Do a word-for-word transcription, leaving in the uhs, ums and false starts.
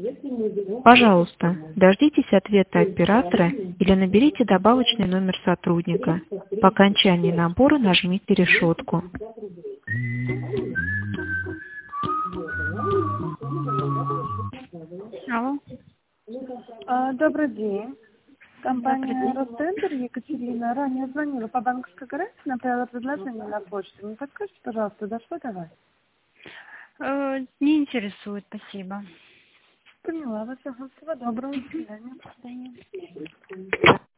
Пожалуйста, дождитесь ответа оператора или наберите добавочный номер сотрудника. По окончании набора нажмите решетку. Алло. А, Добрый день. Компания Ростендер, Екатерина, ранее звонила по банковской гарантии, направила предложение на почту. Не подскажите, пожалуйста, дошло до вас? Э, Не интересует, спасибо. Поняла вас. Ага. Всего доброго. До свидания. До свидания.